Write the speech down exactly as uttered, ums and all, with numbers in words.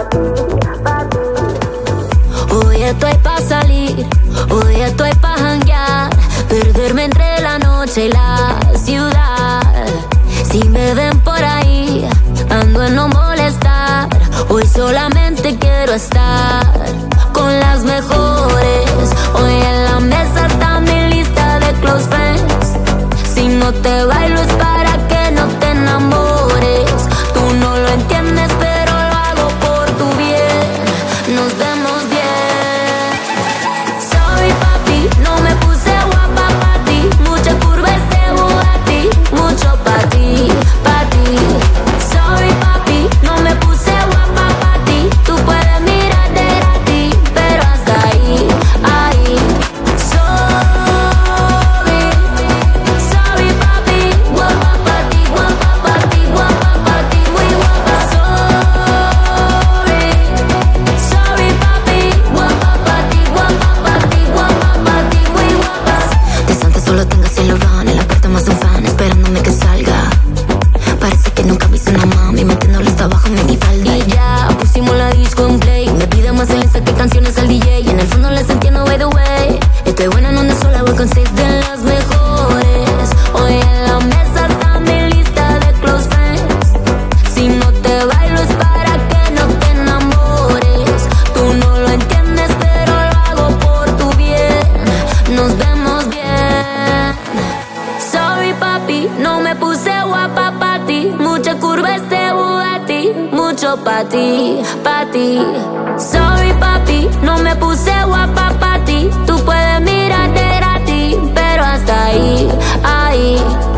Hoy estoy pa' salir, hoy estoy pa' janguear, perderme entre la noche y la ciudad. Si me ven por ahí, ando en no molestar. Hoy solamente quiero estar con las mejores. Hoy en la mesa está mi lista de close friends. Si no te bailo es para que no te enamores. Tú no lo entiendes, pero lo hago por tu bien. Nos vemos bien. Sorry papi, no me puse guapa pa' ti. Mucha curva este Bugatti, mucho pa' ti, pa' ti. Sorry papi, no me puse guapa pa' ti. Tú puedes mirar de ti, pero hasta ahí, ahí. Sorry, sorry papi, guapa pa' ti, guapa pa' ti, guapa pa' ti, muy guapa. Sorry, sorry papi, guapa pa' ti, guapa pa' ti, guapa pa' ti, muy guapa. De Santa solo tengo cielo van, en la puerta más un fan esperándome que salga. Parece que nunca viste una mami metiéndole hasta abajo en mi falda. Y ya pusimos la disco en play. Me pide más el que canciones al D J. Y en el fondo les entiendo, by the way. Estoy buena en una sola, voy con seis de las mejores. Hoy en la mesa está mi lista de close friends. Si no te bailo es para que no te enamores. Tú no lo entiendes, pero lo hago por tu bien. Nos vemos bien. Sorry papi, no me puse guapa pa' ti. Mucha curva este Bugatti, mucho pa' ti, pa' ti. Sorry papi, no me puse guapa pa' ti. Tú puedes mirar de ti, pero hasta ahí, ahí.